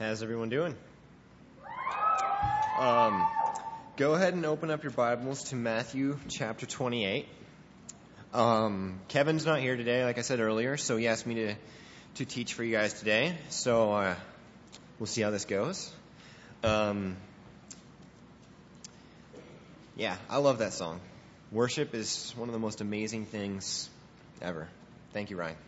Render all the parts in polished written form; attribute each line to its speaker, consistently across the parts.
Speaker 1: How's everyone doing? Go ahead and open up your Bibles to Matthew chapter 28. Kevin's not here today, like I said earlier, so he asked me to teach for you guys today. So we'll see how this goes. Yeah, I love that song. Worship is one of the most amazing things ever. Thank you, Ryan.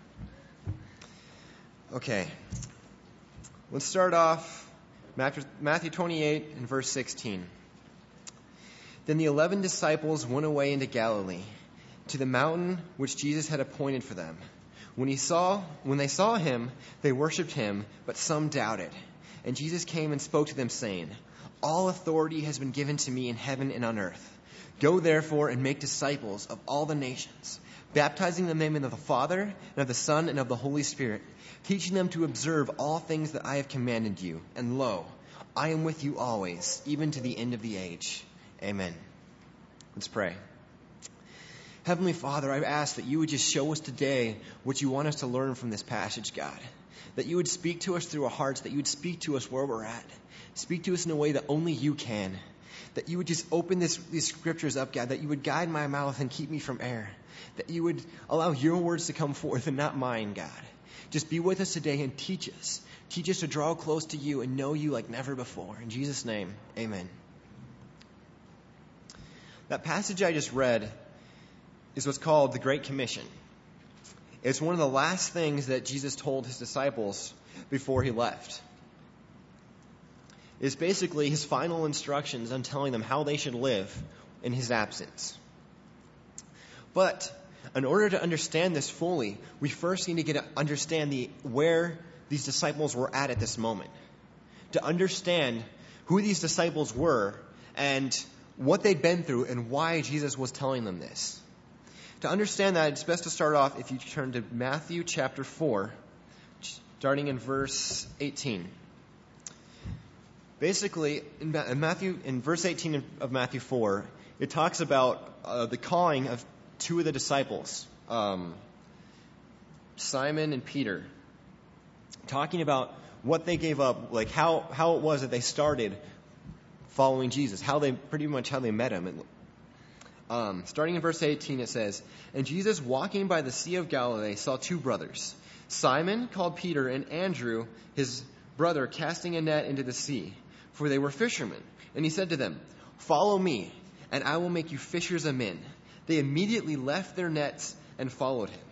Speaker 1: Okay. Let's start off Matthew 28 and verse 16. Then the 11 disciples went away into Galilee, to the mountain which Jesus had appointed for them. When they saw him, they worshipped him, but some doubted. And Jesus came and spoke to them, saying, "All authority has been given to me in heaven and on earth. Go therefore and make disciples of all the nations, baptizing them in the name of the Father, and of the Son, and of the Holy Spirit, teaching them to observe all things that I have commanded you. And lo, I am with you always, even to the end of the age." Amen. Let's pray. Heavenly Father, I ask that you would just show us today what you want us to learn from this passage, God. That you would speak to us through our hearts, that you would speak to us where we're at. Speak to us in a way that only you can. That you would just open these scriptures up, God, that you would guide my mouth and keep me from error. That you would allow your words to come forth and not mine, God. Just be with us today and teach us. Teach us to draw close to you and know you like never before. In Jesus' name, amen. That passage I just read is what's called the Great Commission. It's one of the last things that Jesus told his disciples before he left. It's basically his final instructions on telling them how they should live in his absence. But in order to understand this fully, we first need to understand where these disciples were at this moment. To understand who these disciples were and what they'd been through and why Jesus was telling them this. To understand that, it's best to start off if you turn to Matthew chapter 4, starting in verse 18. Basically, in verse 18 of Matthew 4, it talks about the calling of two of the disciples, Simon and Peter, talking about what they gave up, like how it was that they started following Jesus, how they met him. Starting in verse 18, it says, "And Jesus, walking by the Sea of Galilee, saw two brothers, Simon, called Peter, and Andrew, his brother, casting a net into the sea, for they were fishermen. And he said to them, 'Follow me, and I will make you fishers of men.' They immediately left their nets and followed him."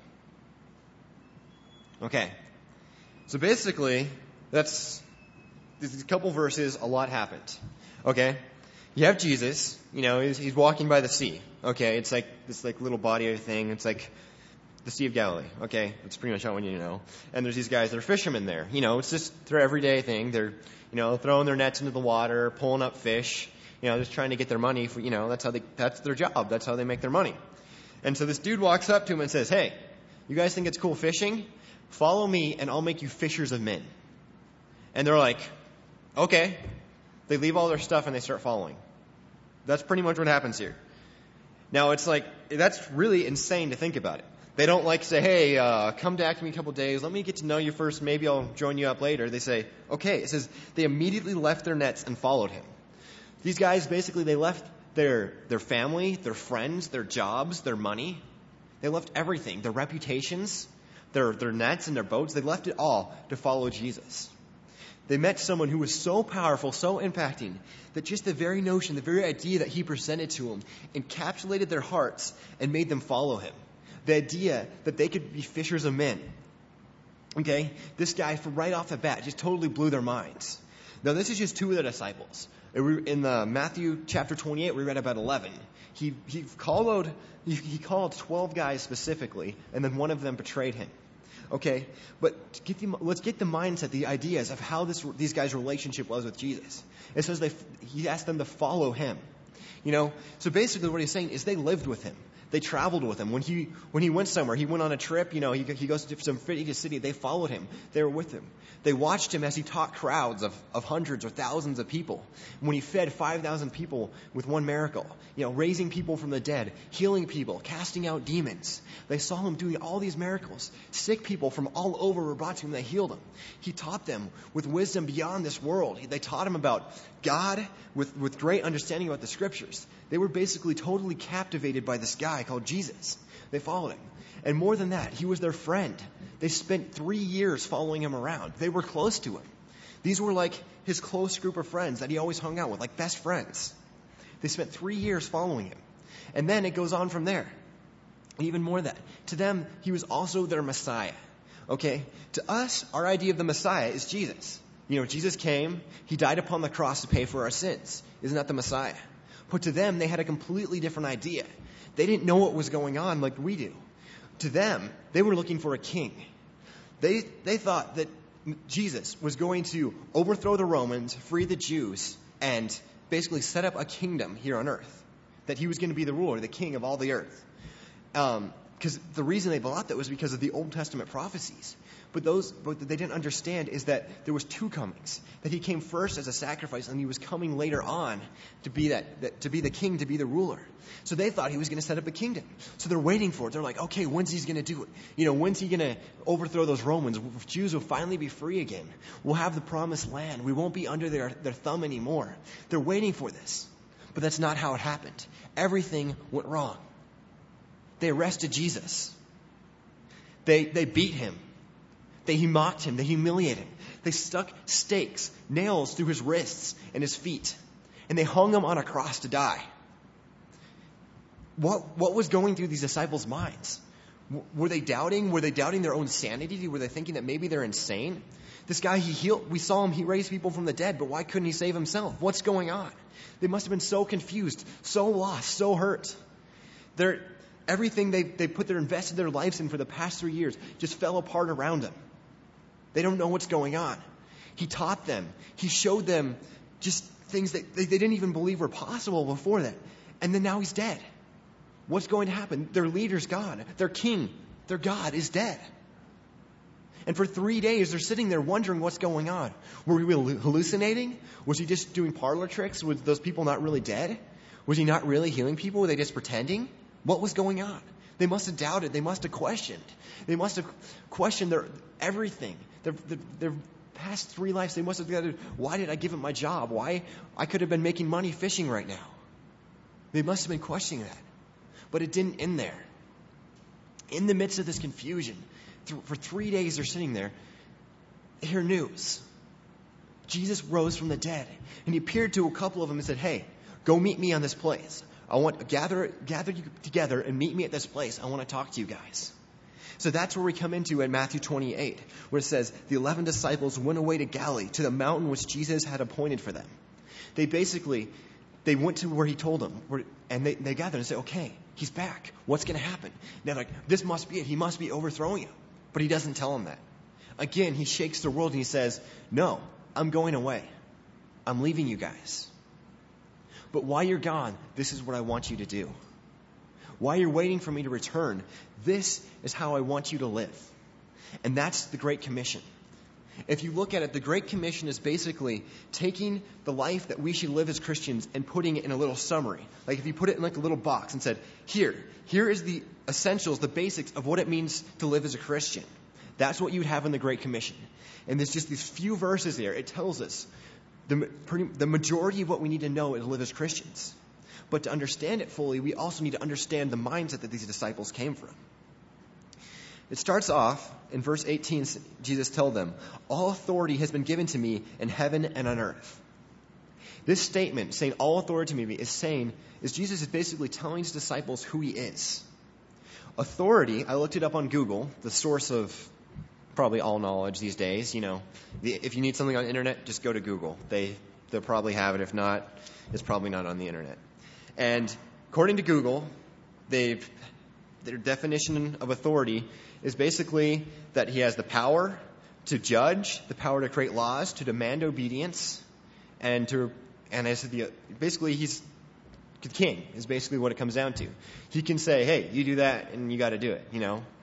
Speaker 1: Okay. So basically, these couple verses, a lot happened. Okay? You have Jesus, he's walking by the sea. Okay? It's like this little body of thing. It's like the Sea of Galilee. Okay? That's pretty much all we need to know. And there's these guys that are fishermen there. It's just their everyday thing. They're, throwing their nets into the water, pulling up fish, just trying to get their money for, that's their job. That's how they make their money. And so this dude walks up to him and says, "Hey, you guys think it's cool fishing? Follow me and I'll make you fishers of men." And they're like, "Okay." They leave all their stuff and they start following. That's pretty much what happens here. Now, it's like, that's really insane to think about it. They don't say, "Hey, come back to me a couple days. Let me get to know you first. Maybe I'll join you up later." They say, "Okay." It says they immediately left their nets and followed him. These guys, basically, they left their family, their friends, their jobs, their money. They left everything, their reputations, their nets and their boats. They left it all to follow Jesus. They met someone who was so powerful, so impacting, that just the very notion, the very idea that he presented to them encapsulated their hearts and made them follow him. The idea that they could be fishers of men. Okay? This guy, from right off the bat, just totally blew their minds. Now, this is just two of the disciples. In Matthew chapter 28, we read about 11. He called 12 guys specifically, and then one of them betrayed him. Okay, but let's get the mindset, the ideas of how these guys' relationship was with Jesus. It says he asked them to follow him. So basically what he's saying is they lived with him. They traveled with him. When he went somewhere, he went on a trip, he goes to some city to city, they followed him. They were with him. They watched him as he taught crowds of hundreds or thousands of people. When he fed 5,000 people with one miracle, raising people from the dead, healing people, casting out demons. They saw him doing all these miracles. Sick people from all over were brought to him. They healed them. He taught them with wisdom beyond this world. They taught him about God with great understanding about the scriptures. They were basically totally captivated by this guy called Jesus. They followed him. And more than that, he was their friend. They spent 3 years following him around. They were close to him. These were like his close group of friends that he always hung out with, like best friends. They spent 3 years following him. And then it goes on from there. Even more than that. To them, he was also their Messiah. Okay? To us, our idea of the Messiah is Jesus. Jesus came, he died upon the cross to pay for our sins. Isn't that the Messiah? But to them, they had a completely different idea. They didn't know what was going on like we do. To them, they were looking for a king. They thought that Jesus was going to overthrow the Romans, free the Jews, and basically set up a kingdom here on earth. That he was going to be the ruler, the king of all the earth. Because the reason they thought that was because of the Old Testament prophecies. But what they didn't understand is that there was two comings. That he came first as a sacrifice, and he was coming later on to be to be the king, to be the ruler. So they thought he was going to set up a kingdom. So they're waiting for it. They're like, okay, when's he going to do it? When's he going to overthrow those Romans? Jews will finally be free again. We'll have the promised land. We won't be under their thumb anymore. They're waiting for this. But that's not how it happened. Everything went wrong. They arrested Jesus. They beat him. He mocked him. They humiliated him. They stuck stakes, nails through his wrists and his feet. And they hung him on a cross to die. What was going through these disciples' minds? Were they doubting? Were they doubting their own sanity? Were they thinking that maybe they're insane? This guy he healed, we saw him, he raised people from the dead, but why couldn't he save himself? What's going on? They must have been so confused, so lost, so hurt. Everything they invested their lives in for the past 3 years just fell apart around them. They don't know what's going on. He taught them. He showed them just things that they didn't even believe were possible before that. And then now he's dead. What's going to happen? Their leader's gone. Their king, their God is dead. And for 3 days, they're sitting there wondering what's going on. Were we hallucinating? Was he just doing parlor tricks? Was those people not really dead? Was he not really healing people? Were they just pretending? What was going on? They must have doubted. They must have questioned. They must have questioned their everything. Their past 3 lives, they must have gathered, why did I give him my job? Why? I could have been making money fishing right now. They must have been questioning that. But it didn't end there. In the midst of this confusion, for 3 days they're sitting there, they hear news. Jesus rose from the dead. And he appeared to a couple of them and said, hey, go meet me on this place. I want to gather you together and meet me at this place. I want to talk to you guys. So that's where we come into in Matthew 28, where it says, the 11 disciples went away to Galilee, to the mountain which Jesus had appointed for them. They went to where he told them, and they gathered and said, okay, he's back. What's going to happen? And they're like, this must be it. He must be overthrowing him. But he doesn't tell them that. Again, he shakes the world and he says, no, I'm going away. I'm leaving you guys. But while you're gone, this is what I want you to do. While you're waiting for me to return, this is how I want you to live. And that's the Great Commission. If you look at it, the Great Commission is basically taking the life that we should live as Christians and putting it in a little summary. Like if you put it in like a little box and said, here is the essentials, the basics of what it means to live as a Christian. That's what you'd have in the Great Commission. And there's just these few verses there. It tells us the majority of what we need to know to live as Christians. But to understand it fully, we also need to understand the mindset that these disciples came from. It starts off in verse 18, Jesus told them, all authority has been given to me in heaven and on earth. This statement, saying all authority to me, is Jesus is basically telling his disciples who he is. Authority, I looked it up on Google, the source of probably all knowledge these days. If you need something on the internet, just go to Google. They'll probably have it. If not, it's probably not on the internet. And according to Google, their definition of authority is basically that he has the power to judge, the power to create laws, to demand obedience, basically he's king is basically what it comes down to. He can say, hey, you do that and you got to do it,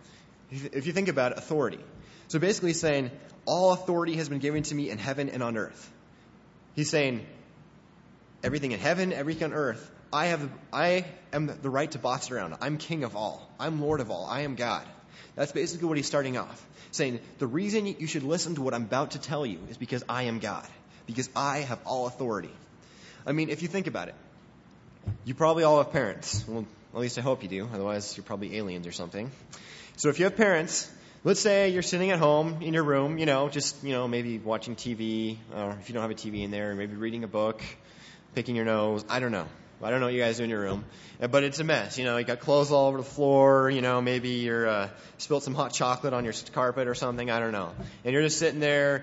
Speaker 1: If you think about it, authority. So basically he's saying, all authority has been given to me in heaven and on earth. He's saying, everything in heaven, everything on earth, I am the right to boss around. I'm king of all. I'm Lord of all. I am God. That's basically what he's starting off. Saying, the reason you should listen to what I'm about to tell you is because I am God. Because I have all authority. I mean, if you think about it, you probably all have parents. Well, at least I hope you do. Otherwise, you're probably aliens or something. So if you have parents, let's say you're sitting at home in your room, maybe watching TV, or if you don't have a TV in there, maybe reading a book, picking your nose. I don't know what you guys do in your room. But it's a mess. You got clothes all over the floor. Maybe you're spilled some hot chocolate on your carpet or something. I don't know. And you're just sitting there,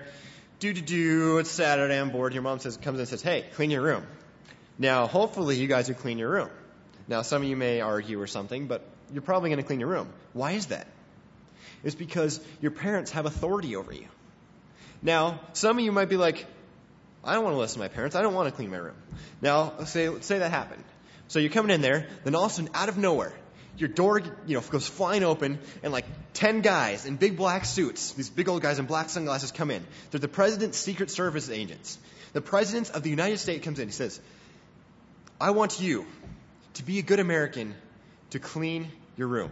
Speaker 1: it's Saturday, I'm bored. Your mom comes in and says, hey, clean your room. Now, hopefully you guys would clean your room. Now, some of you may argue or something, but you're probably going to clean your room. Why is that? It's because your parents have authority over you. Now, some of you might be like, I don't want to listen to my parents. I don't want to clean my room. Now, let's say that happened. So you're coming in there, then all of a sudden, out of nowhere, your door, goes flying open, and like 10 guys in big black suits, these big old guys in black sunglasses come in. They're the president's Secret Service agents. The president of the United States comes in. He says, I want you to be a good American to clean your room.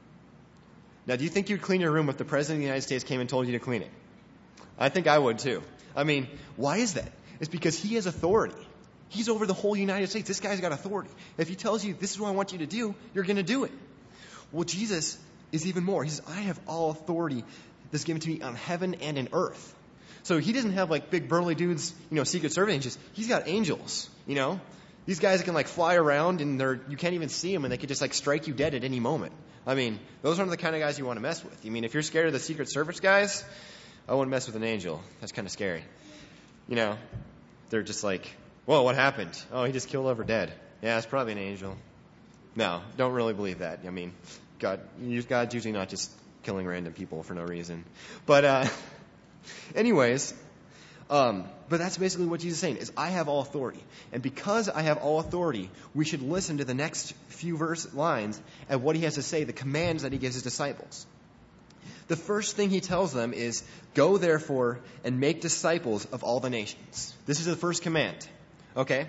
Speaker 1: Now, do you think you'd clean your room if the president of the United States came and told you to clean it? I think I would too. I mean, why is that? It's because he has authority. He's over the whole United States. This guy's got authority. If he tells you, this is what I want you to do, you're going to do it. Well, Jesus is even more. He says, I have all authority that's given to me on heaven and in earth. So he doesn't have like big burly dudes, Secret Service agents. He's got angels, These guys can like fly around and you can't even see them and they could just like strike you dead at any moment. I mean, those aren't the kind of guys you want to mess with. I mean, if you're scared of the Secret Service guys, I wouldn't mess with an angel. That's kind of scary. They're just like, whoa, what happened? Oh, he just killed over dead. Yeah, it's probably an angel. No, don't really believe that. I mean, God's usually not just killing random people for no reason. But anyways, but that's basically what Jesus is saying, is I have all authority. And because I have all authority, we should listen to the next few lines and what he has to say, the commands that he gives his disciples. The first thing he tells them is, go therefore and make disciples of all the nations. This is the first command. Okay?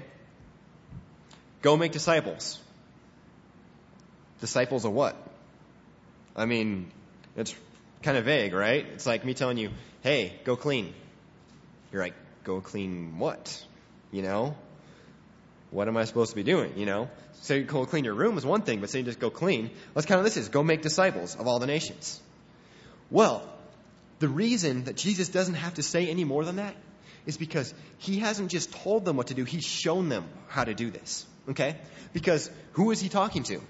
Speaker 1: Go make disciples. Disciples of what? I mean, it's kind of vague, right? It's like me telling you, hey, go clean. You're like, go clean what? What am I supposed to be doing, So go clean your room is one thing, but saying just go clean. That's kind of this is, go make disciples of all the nations. Well, the reason that Jesus doesn't have to say any more than that is because he hasn't just told them what to do, he's shown them how to do this. Okay? Because who is he talking to?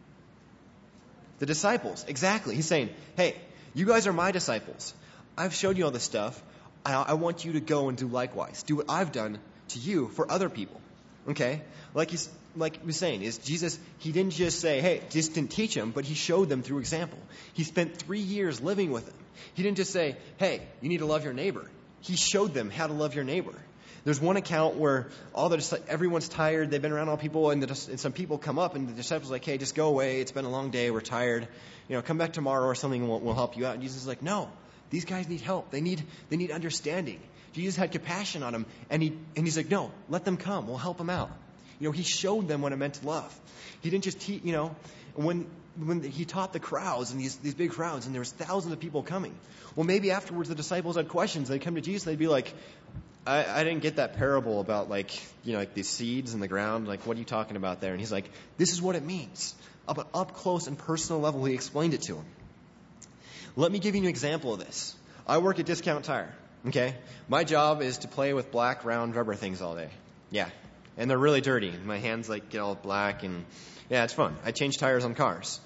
Speaker 1: The disciples. Exactly. He's saying, hey, you guys are my disciples. I've showed you all this stuff. I want you to go and do likewise. Do what I've done to you for other people. Okay? Like he was saying, is Jesus, he didn't just say, hey, just didn't teach them, but he showed them through example. He spent 3 years living with them. He didn't just say, hey, you need to love your neighbor. He showed them how to love your neighbor. There's one account where everyone's tired, they've been around all people, and some people come up, and the disciples are like, hey, just go away, it's been a long day, we're tired, come back tomorrow or something, and we'll help you out. And Jesus is like, no, these guys need help, they need understanding. Jesus had compassion on them, and he's like, no, let them come, we'll help them out. He showed them what it meant to love. He didn't just teach, when he taught the crowds and these big crowds, and there was thousands of people coming. Well, maybe afterwards the disciples had questions. They'd come to Jesus, they'd be like, I didn't get that parable about like these seeds in the ground. Like, what are you talking about there? And he's like, this is what it means. Up close and personal level, he explained it to him. Let me give you an example of this. I work at Discount Tire. Okay? My job is to play with black, round rubber things all day. Yeah. And they're really dirty. My hands get all black and yeah, it's fun. I change tires on cars.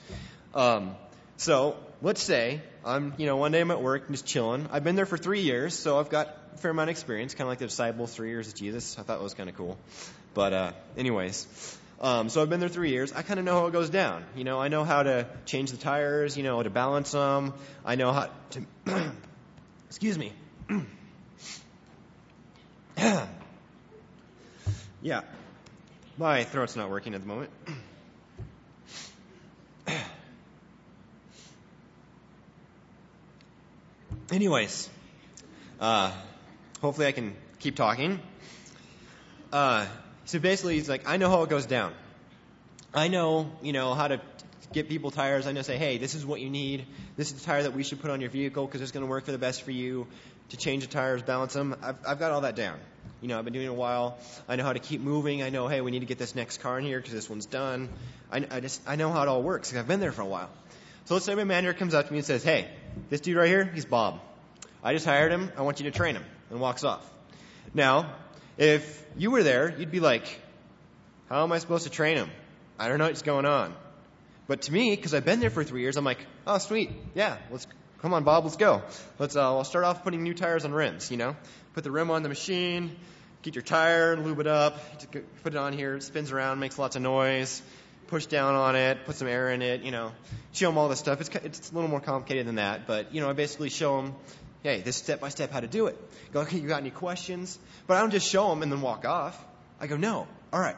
Speaker 1: So let's say I'm, one day I'm at work and just chilling. I've been there for 3 years, so I've got a fair amount of experience, kind of like the disciples, 3 years of Jesus. I thought it was kind of cool. But anyways, so I've been there 3 years. I kind of know how it goes down. I know how to change the tires, to balance them. I know how to, excuse me. Yeah. My throat's not working at the moment. Anyways, hopefully I can keep talking. So basically, he's like, I know how it goes down. I know, how to get people tires. I know, say, hey, this is what you need. This is the tire that we should put on your vehicle because it's going to work for the best for you. To change the tires, balance them. I've got all that down. I've been doing it a while. I know how to keep moving. I know, hey, we need to get this next car in here because this one's done. I know how it all works because I've been there for a while. So let's say my manager comes up to me and says, hey, this dude right here, he's Bob. I just hired him. I want you to train him, and walks off. Now, if you were there, you'd be like, how am I supposed to train him? I don't know what's going on. But to me, because I've been there for 3 years, I'm like, oh, sweet. Yeah, come on, Bob, let's go. I'll start off putting new tires on rims, Put the rim on the machine, get your tire, lube it up, put it on here, it spins around, makes lots of noise, push down on it, put some air in it, show them all this stuff. It's a little more complicated than that, but, I basically show them, hey, this step-by-step how to do it. Go, okay, you got any questions? But I don't just show them and then walk off. I go, no, all right.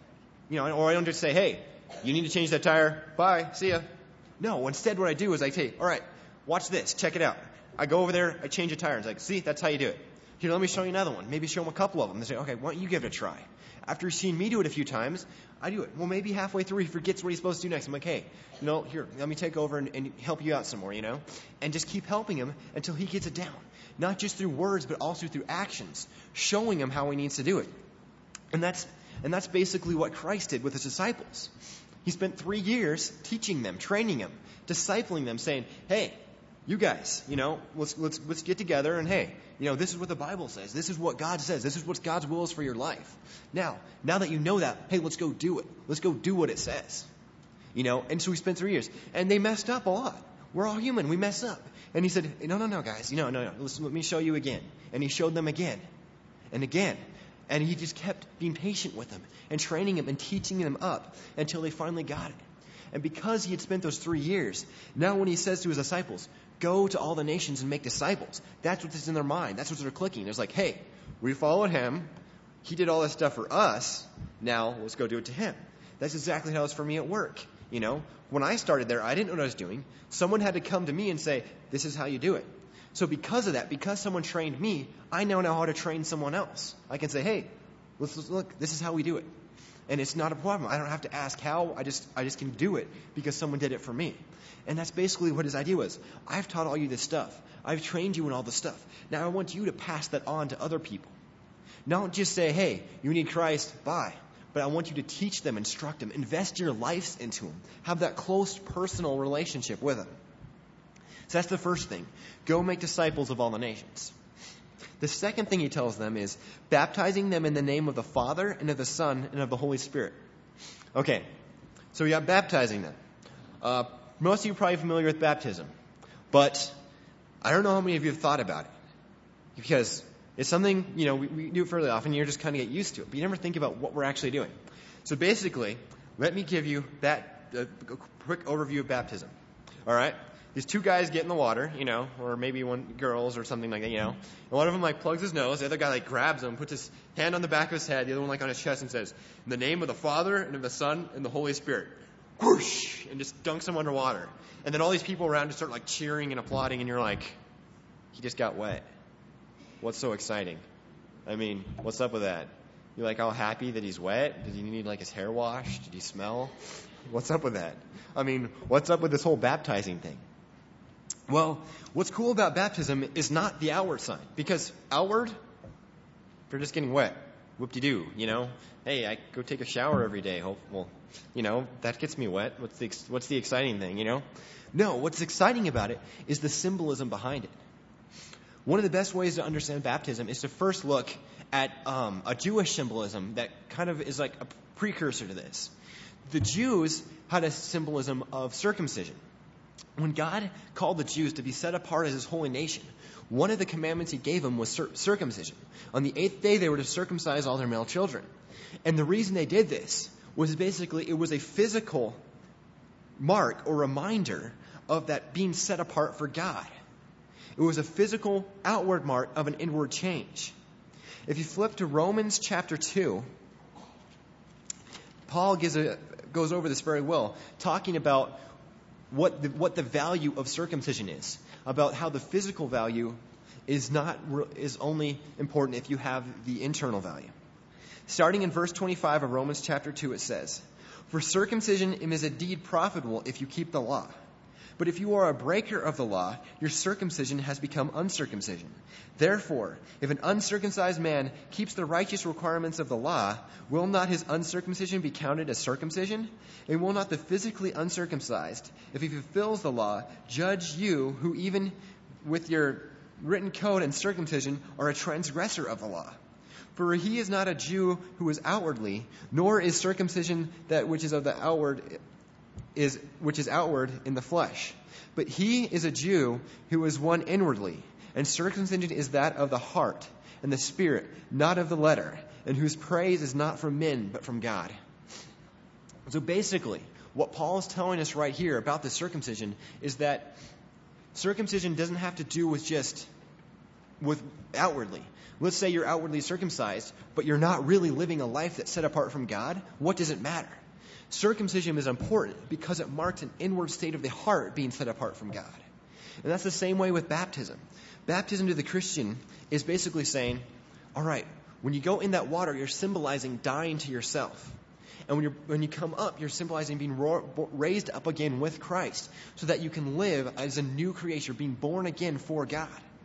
Speaker 1: Or I don't just say, hey, you need to change that tire. Bye, see ya. No, instead what I do is I say, all right, watch this, check it out. I go over there, I change a tire. It's like, see, that's how you do it. Here, let me show you another one. Maybe show them a couple of them. They say, okay, why don't you give it a try? After he's seen me do it a few times, I do it. Well, maybe halfway through he forgets what he's supposed to do next. I'm like, hey, here, let me take over and help you out some more, And just keep helping him until he gets it down. Not just through words, but also through actions. Showing him how he needs to do it. And that's basically what Christ did with his disciples. He spent 3 years teaching them, training them, discipling them, saying, hey, you guys, let's get together and hey, this is what the Bible says. This is what God says. This is what God's will is for your life. Now that you know that, hey, let's go do it. Let's go do what it says. And so we spent 3 years. And they messed up a lot. We're all human. We mess up. And he said, no, guys. No. Let me show you again. And he showed them again and again. And he just kept being patient with them and training them and teaching them up until they finally got it. And because he had spent those 3 years, now when he says to his disciples, go to all the nations and make disciples, that's what's in their mind. That's what they're clicking. It's like, hey, we followed him. He did all this stuff for us. Now let's go do it to him. That's exactly how it was for me at work. When I started there, I didn't know what I was doing. Someone had to come to me and say, this is how you do it. So because of that, because someone trained me, I now know how to train someone else. I can say, hey, let's look, this is how we do it. And it's not a problem. I don't have to ask how. I just can do it because someone did it for me. And that's basically what his idea was. I've taught all you this stuff. I've trained you in all this stuff. Now I want you to pass that on to other people. Don't just say, hey, you need Christ, bye. But I want you to teach them, instruct them, invest your lives into them. Have that close personal relationship with them. So that's the first thing. Go make disciples of all the nations. The second thing he tells them is baptizing them in the name of the Father and of the Son and of the Holy Spirit. Okay, so we got baptizing them. Most of you are probably familiar with baptism. But I don't know how many of you have thought about it. Because it's something, we do it fairly often. You just kind of get used to it. But you never think about what we're actually doing. So basically, let me give you a quick overview of baptism. All right? These two guys get in the water, or maybe one girls or something like that, And one of them plugs his nose. The other guy grabs him, puts his hand on the back of his head. The other one on his chest and says, in the name of the Father and of the Son and the Holy Spirit. Whoosh! And just dunks him underwater. And then all these people around just start cheering and applauding, and you're like, he just got wet. What's so exciting? I mean, what's up with that? You're all happy that he's wet? Did he need his hair washed? Did he smell? What's up with that? I mean, what's up with this whole baptizing thing? Well, what's cool about baptism is not the outward sign. Because outward, they're just getting wet. Whoop-de-doo, Hey, I go take a shower every day. Well, that gets me wet. What's the exciting thing, No, what's exciting about it is the symbolism behind it. One of the best ways to understand baptism is to first look at a Jewish symbolism that kind of is like a precursor to this. The Jews had a symbolism of circumcision. When God called the Jews to be set apart as his holy nation, one of the commandments he gave them was circumcision. On the 8th day, they were to circumcise all their male children. And the reason they did this was basically it was a physical mark or reminder of that being set apart for God. It was a physical outward mark of an inward change. If you flip to Romans chapter 2, Paul goes over this very well, talking about what the value of circumcision is, about how the physical value is only important if you have the internal value. Starting in verse 25 of Romans chapter 2, it says, "For circumcision is indeed profitable if you keep the law. But if you are a breaker of the law, your circumcision has become uncircumcision. Therefore, if an uncircumcised man keeps the righteous requirements of the law, will not his uncircumcision be counted as circumcision? And will not the physically uncircumcised, if he fulfills the law, judge you, who even with your written code and circumcision are a transgressor of the law? For he is not a Jew who is outwardly, nor is circumcision that which is of the outward which is outward in the flesh. But he is a Jew who is one inwardly, and circumcision is that of the heart and the spirit, not of the letter, and whose praise is not from men, but from God." So basically, what Paul is telling us right here about the circumcision is that circumcision doesn't have to do with outwardly. Let's say you're outwardly circumcised, but you're not really living a life that's set apart from God. What does it matter? Circumcision is important because it marks an inward state of the heart being set apart from God. And that's the same way with baptism. Baptism to the Christian is basically saying, all right, when you go in that water, you're symbolizing dying to yourself. And when you come up, you're symbolizing being raised up again with Christ so that you can live as a new creation, being born again for God.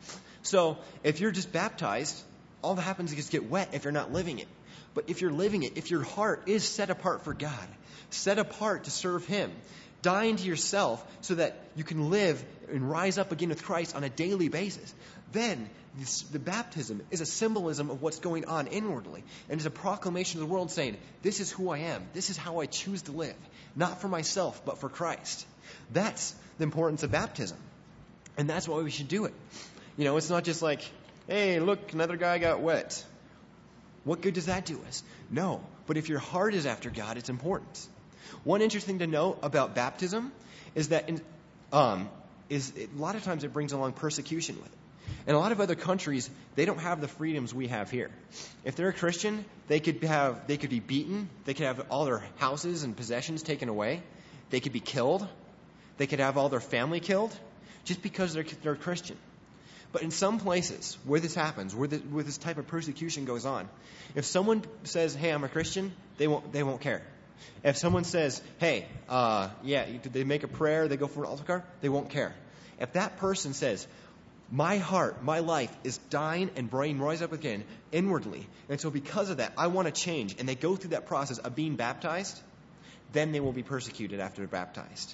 Speaker 1: So if you're just baptized, all that happens is you just get wet if you're not living it. But if you're living it, if your heart is set apart for God, set apart to serve Him, dying to yourself so that you can live and rise up again with Christ on a daily basis, then the baptism is a symbolism of what's going on inwardly. And it's a proclamation to the world saying, this is who I am. This is how I choose to live. Not for myself, but for Christ. That's the importance of baptism. And that's why we should do it. It's not just like, hey, look, another guy got wet. What good does that do us? No. But if your heart is after God, it's important. One interesting thing to note about baptism is that a lot of times it brings along persecution with it. In a lot of other countries, they don't have the freedoms we have here. If they're a Christian, they could be beaten. They could have all their houses and possessions taken away. They could be killed. They could have all their family killed just because they're Christian. But in some places where this happens, where this type of persecution goes on, if someone says, "Hey, I'm a Christian," they won't care. If someone says, "Hey, did they make a prayer? They go for an altar call?" They won't care. If that person says, "My heart, my life is dying and brain rise up again inwardly, and so because of that, I want to change," and they go through that process of being baptized, then they will be persecuted after they're baptized.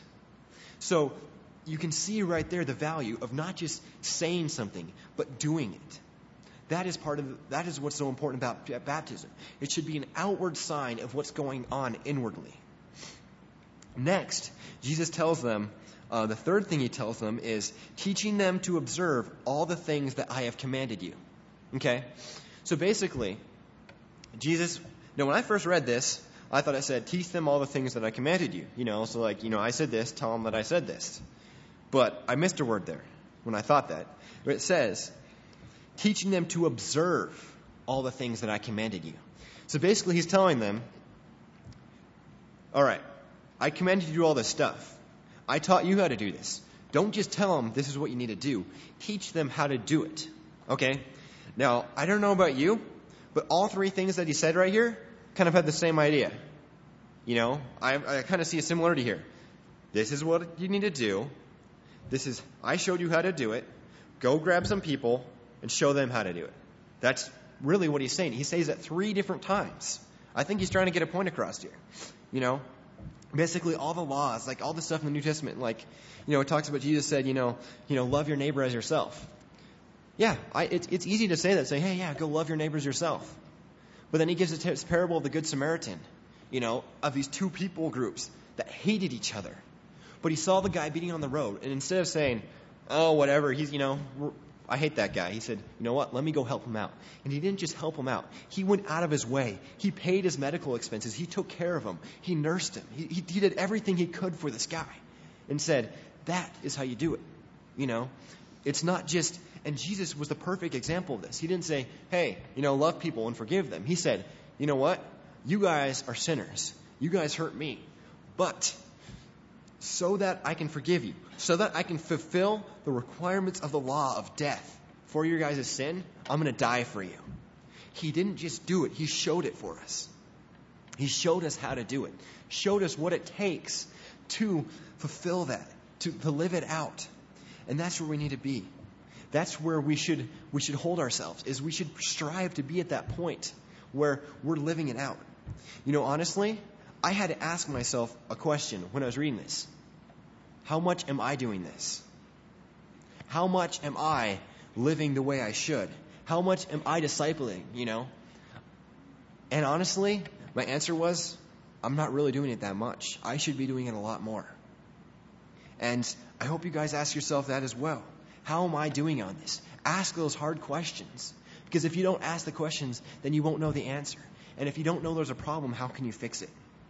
Speaker 1: So you can see right there the value of not just saying something, but doing it. That is what's so important about baptism. It should be an outward sign of what's going on inwardly. Next, Jesus tells them, the third thing he tells them is teaching them to observe all the things that I have commanded you. Okay? So basically, when I first read this, I thought it said, teach them all the things that I commanded you. I said this, tell them that I said this. But I missed a word there when I thought that. But it says, teaching them to observe all the things that I commanded you. So basically he's telling them, all right, I commanded you to do all this stuff. I taught you how to do this. Don't just tell them this is what you need to do. Teach them how to do it. Okay? Now, I don't know about you, but all three things that he said right here kind of had the same idea. I kind of see a similarity here. This is what you need to do. I showed you how to do it. Go grab some people and show them how to do it. That's really what he's saying. He says it 3 different times. I think he's trying to get a point across here. Basically all the laws, like all the stuff in the New Testament, it talks about Jesus said, love your neighbor as yourself. Yeah, it's easy to say that, say, hey, yeah, go love your neighbors yourself. But then he gives this parable of the Good Samaritan, of these 2 people groups that hated each other. But he saw the guy beating on the road, and instead of saying, oh, whatever, I hate that guy. He said, you know what, let me go help him out. And he didn't just help him out. He went out of his way. He paid his medical expenses. He took care of him. He nursed him. He did everything he could for this guy and said, that is how you do it. It's not just, and Jesus was the perfect example of this. He didn't say, hey, love people and forgive them. He said, you know what, you guys are sinners. You guys hurt me. But so that I can forgive you, so that I can fulfill the requirements of the law of death for your guys' sin, I'm going to die for you. He didn't just do it. He showed it for us. He showed us how to do it. Showed us what it takes to fulfill that, to live it out. And that's where we need to be. That's where we should hold ourselves, is we should strive to be at that point where we're living it out. You know, honestly, I had to ask myself a question when I was reading this. How much am I doing this? How much am I living the way I should? How much am I discipling, you know? And honestly, my answer was, I'm not really doing it that much. I should be doing it a lot more. And I hope you guys ask yourself that as well. How am I doing on this? Ask those hard questions. Because if you don't ask the questions, then you won't know the answer. And if you don't know there's a problem, how can you fix it?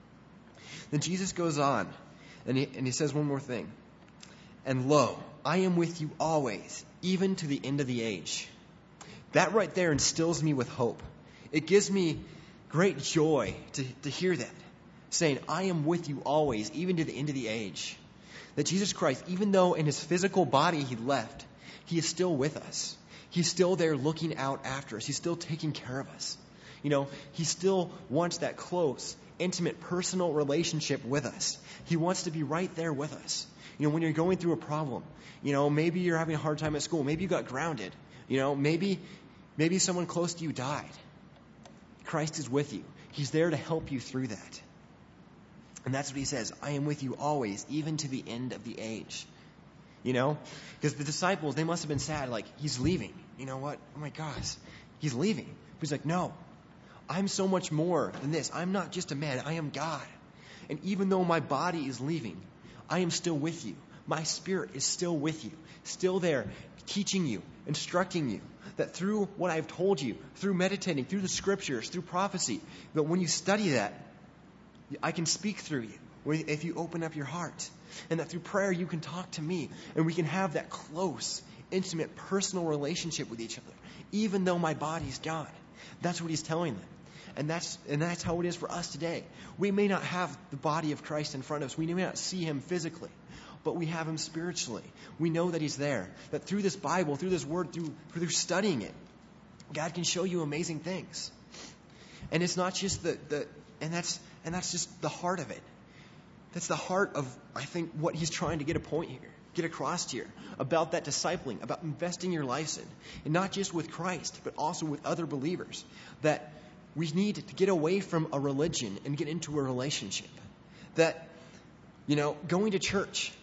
Speaker 1: Then Jesus goes on, and he says one more thing. And lo, I am with you always, even to the end of the age. That right there instills me with hope. It gives me great joy to hear that. Saying, I am with you always, even to the end of the age. That Jesus Christ, even though in his physical body he left, he is still with us. He's still there looking out after us. He's still taking care of us. You know, he still wants that close, intimate, personal relationship with us. He wants to be right there with us. You know, when you're going through a problem, you know, maybe you're having a hard time at school. Maybe you got grounded. You know, maybe someone close to you died. Christ is with you. He's there to help you through that. And that's what he says. I am with you always, even to the end of the age. You know? Because the disciples, they must have been sad. Like, he's leaving. You know what? Oh my gosh. He's leaving. But he's like, no. I'm so much more than this. I'm not just a man. I am God. And even though my body is leaving, I am still with you. My spirit is still with you. Still there, teaching you, instructing you. That through what I've told you, through meditating, through the scriptures, through prophecy, that when you study that, I can speak through you if you open up your heart. And that through prayer you can talk to me. And we can have that close, intimate, personal relationship with each other. Even though my body's gone. That's what he's telling them. And that's how it is for us today. We may not have the body of Christ in front of us. We may not see him physically. But we have him spiritually. We know that he's there. That through this Bible, through this word, through studying it, God can show you amazing things. And it's not just and that's just the heart of it. That's the heart of, I think, what he's trying to get across here, about that discipling, about investing your lives in. And not just with Christ, but also with other believers. That we need to get away from a religion and get into a relationship. That, you know, going to church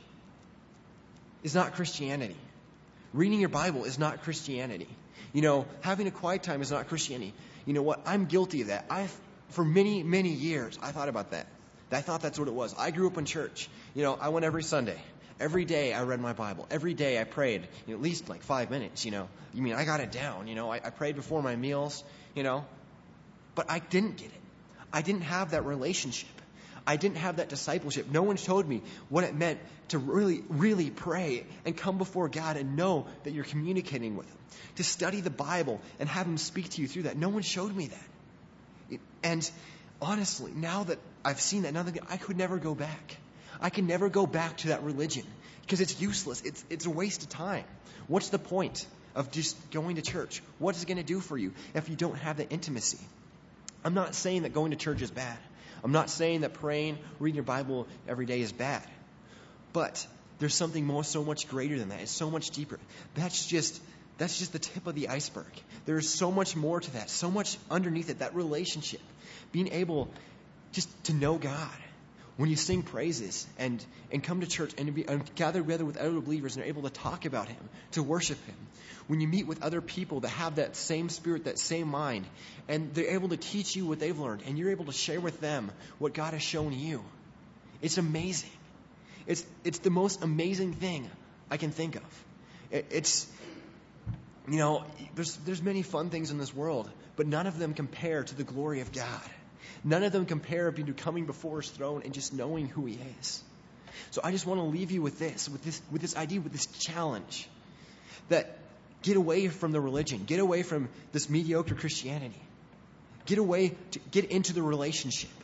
Speaker 1: is not Christianity. Reading your Bible is not Christianity. You know, having a quiet time is not Christianity. You know what? I'm guilty of that. For many, many years, I thought about that. I thought that's what it was. I grew up in church. You know, I went every Sunday. Every day I read my Bible. Every day I prayed, you know, at least like 5 minutes, you know. You mean, I got it down, you know. I prayed before my meals, you know. But I didn't get it. I didn't have that relationship. I didn't have that discipleship. No one showed me what it meant to really, really pray and come before God and know that you're communicating with him. To study the Bible and have him speak to you through that. No one showed me that. And honestly, now that I've seen that, I could never go back. I can never go back to that religion because it's useless. It's a waste of time. What's the point of just going to church? What is it going to do for you if you don't have that intimacy? I'm not saying that going to church is bad. I'm not saying that praying, reading your Bible every day is bad. But there's something so much greater than that. It's so much deeper. That's just the tip of the iceberg. There's so much more to that. So much underneath it. That relationship. Being able just to know God. When you sing praises and come to church and gather together with other believers and are able to talk about him, to worship him. When you meet with other people that have that same spirit, that same mind, and they're able to teach you what they've learned, and you're able to share with them what God has shown you. It's amazing. It's the most amazing thing I can think of. It's, you know, there's many fun things in this world, but none of them compare to the glory of God. None of them compare to coming before his throne and just knowing who he is. So I just want to leave you with this idea, with this challenge. That get away from the religion. Get away from this mediocre Christianity. Get into the relationship.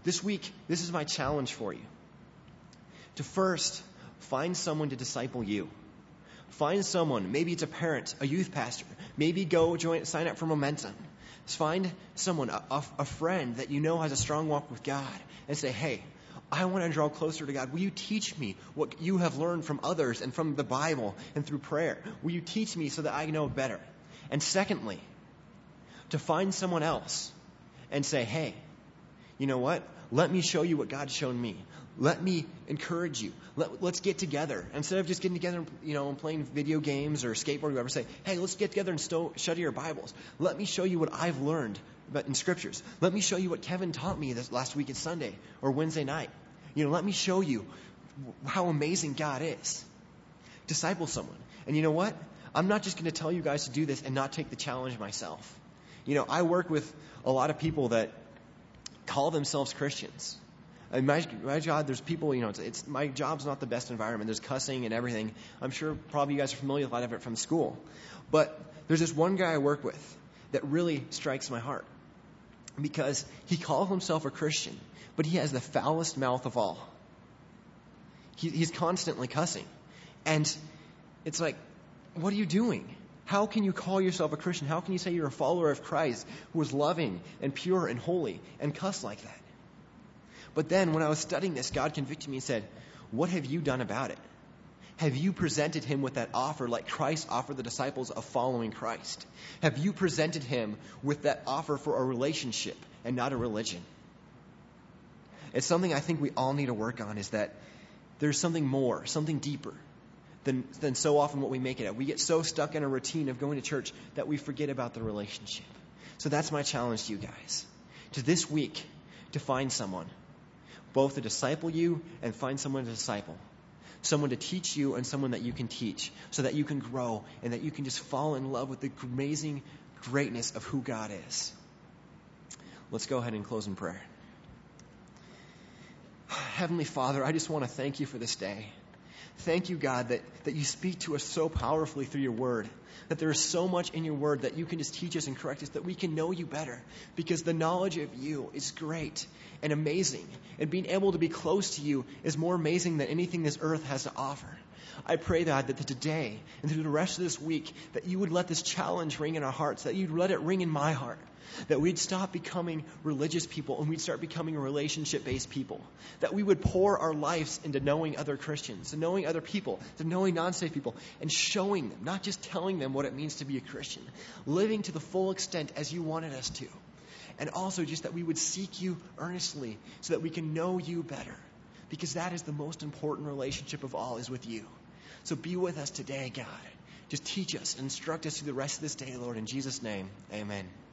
Speaker 1: This week, this is my challenge for you. To first, find someone to disciple you. Find someone, maybe it's a parent, a youth pastor. Maybe go sign up for Momentum. Find someone, a friend that you know has a strong walk with God, and say, hey, I want to draw closer to God. Will you teach me what you have learned from others and from the Bible and through prayer? Will you teach me so that I know better? And secondly, to find someone else and say, hey, you know what? Let me show you what God's shown me. Let me encourage you. Let's get together. Instead of just getting together, and playing video games or skateboard or whatever, say, hey, let's get together and study your Bibles. Let me show you what I've learned in Scriptures. Let me show you what Kevin taught me this last week at Sunday or Wednesday night. Let me show you how amazing God is. Disciple someone. And you know what? I'm not just going to tell you guys to do this and not take the challenge myself. I work with a lot of people that call themselves Christians. And my job, there's people, it's my job's not the best environment. There's cussing and everything. I'm sure probably you guys are familiar with a lot of it from school. But there's this one guy I work with that really strikes my heart. Because he calls himself a Christian, but he has the foulest mouth of all. He's constantly cussing. And it's like, what are you doing? How can you call yourself a Christian? How can you say you're a follower of Christ who is loving and pure and holy and cuss like that? But then when I was studying this, God convicted me and said, what have you done about it? Have you presented him with that offer like Christ offered the disciples of following Christ? Have you presented him with that offer for a relationship and not a religion? It's something I think we all need to work on, is that there's something more, something deeper than so often what we make it at. We get so stuck in a routine of going to church that we forget about the relationship. So that's my challenge to you guys. To this week, to find someone, both to disciple you and find someone to disciple. Someone to teach you and someone that you can teach, so that you can grow and that you can just fall in love with the amazing greatness of who God is. Let's go ahead and close in prayer. Heavenly Father, I just want to thank you for this day. Thank you, God, that you speak to us so powerfully through your word, that there is so much in your word that you can just teach us and correct us, that we can know you better, because the knowledge of you is great and amazing, and being able to be close to you is more amazing than anything this earth has to offer. I pray, God, that today and through the rest of this week, that you would let this challenge ring in our hearts, that you'd let it ring in my heart, that we'd stop becoming religious people and we'd start becoming a relationship-based people, that we would pour our lives into knowing other Christians, to knowing other people, to knowing non-saved people, and showing them, not just telling them what it means to be a Christian, living to the full extent as you wanted us to. And also just that we would seek you earnestly so that we can know you better, because that is the most important relationship of all, is with you. So be with us today, God. Just teach us, instruct us through the rest of this day, Lord. In Jesus' name, amen.